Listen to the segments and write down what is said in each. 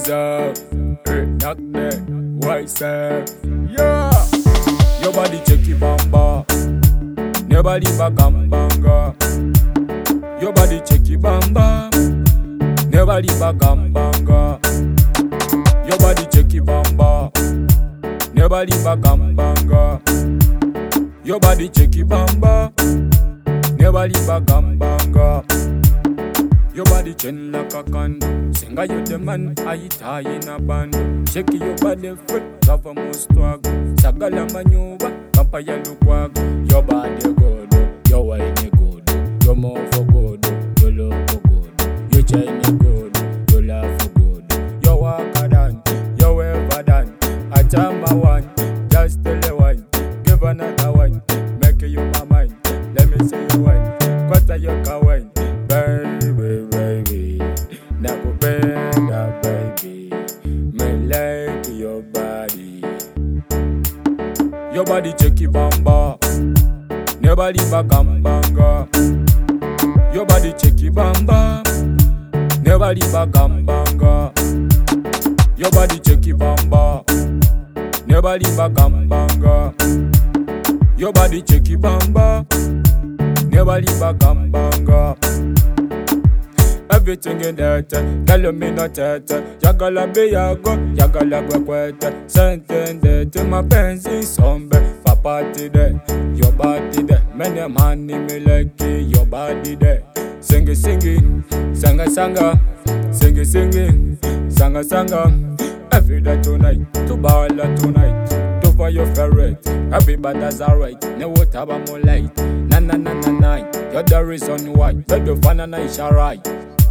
up, knock that, what's up? Yeah, your body checky bamba, never leave a gambanga. Your body checky bamba, never leave a gambanga. Your body checky bamba, never leave a gambanga. Your body checky bamba, never leave a gambanga. Your body chin like a condo. Singa you the man, I tie in a band. Shake your body foot, cover most swag. Sagala manuva, papaya lukwago. Your body good, your wine good. Your mouth for good, your love for good. Your chain good, your love for good. Your walk done, your ever done. I jam my one, just tell the one. Give another one, make you my mind. Let me see you wine, quarter your car wine. Baby, never better, baby. Me like your body. Your body checky bamba, never leave a gambanga. Your body checky bamba, never leave a gambanga. Your body checky bamba, never leave a gambanga. Your body checky bamba, never leave a gambanga. Everything in that, tell me not that. Yagala be yago, yagala kwakwete. Senten de to my pensi sombe. For party de, your body de. Many money me like your body de. Sing it, sanga sanga. Sing it, sanga sanga. Every day tonight, to balla tonight. To for your favorite, everybody's alright. No what about more light. Na. You're the reason why. Let the fun and nice alright.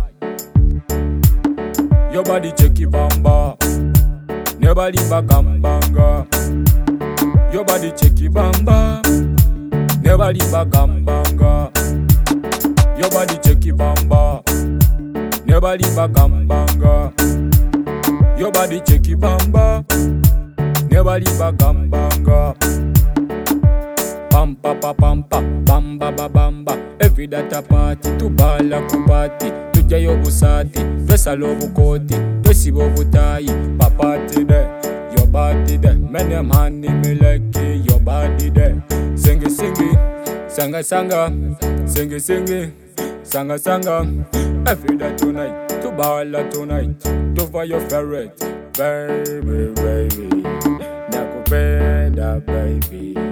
Your body checky bamba, never leave a gambanga. Your body checky bamba, never leave a gambanga. Your body checky bamba, never leave a gambanga. Your body checky bamba, never leave a gambanga. Pampa pampa, bamba bamba. Every data party to bala party. Yo busati, dressa lovu koti, dressi bovu tai, papati de, your body de, many money me like your body de. Sing it, sanga, sing it, sanga. Every day tonight, to balla tonight, to for your favorite, baby, never better, baby.